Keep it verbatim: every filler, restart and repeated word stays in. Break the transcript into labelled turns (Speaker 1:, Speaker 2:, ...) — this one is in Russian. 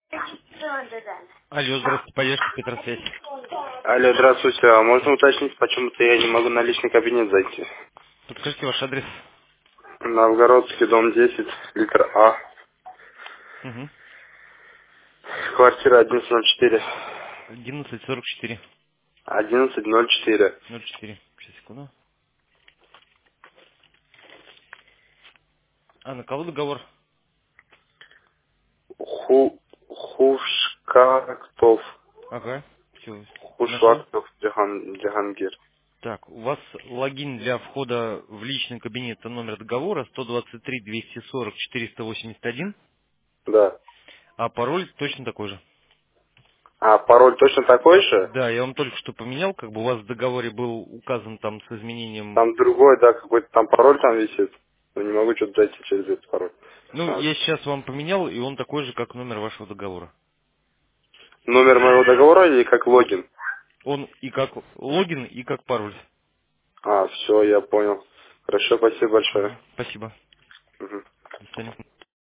Speaker 1: Алло, здравствуйте, поддержка Петросвязь.
Speaker 2: Алло, здравствуйте. А можно уточнить, почему-то я не могу на личный кабинет зайти?
Speaker 1: Подскажите ваш адрес.
Speaker 2: Новгородский, дом десять, литр А.
Speaker 1: Угу.
Speaker 2: Квартира одиннадцать ноль четыре.
Speaker 1: одиннадцать сорок четыре.
Speaker 2: одиннадцать ноль четыре.
Speaker 1: ноль четыре. Сейчас, секунду. А, на кого договор?
Speaker 2: Ху... Хушкактов.
Speaker 1: Ага. Все, нашел.
Speaker 2: Хушвактов Джихан... Джихангир.
Speaker 1: Так, у вас логин для входа в личный кабинет, это номер договора сто двадцать три двести сорок четыреста восемьдесят один,
Speaker 2: Да.
Speaker 1: а пароль точно такой же.
Speaker 2: А пароль точно такой же?
Speaker 1: Да, я вам только что поменял, как бы у вас в договоре был указан там с изменением.
Speaker 2: Там другой, да, какой-то там пароль там висит. Но не могу что-то зайти через этот пароль.
Speaker 1: Ну,
Speaker 2: А.
Speaker 1: я сейчас вам поменял, и он такой же, как номер вашего договора.
Speaker 2: Номер моего договора или как логин?
Speaker 1: Он и как логин, и как пароль.
Speaker 2: А, все, я понял. Хорошо, спасибо большое.
Speaker 1: Мгм. Спасибо.
Speaker 2: Мгм.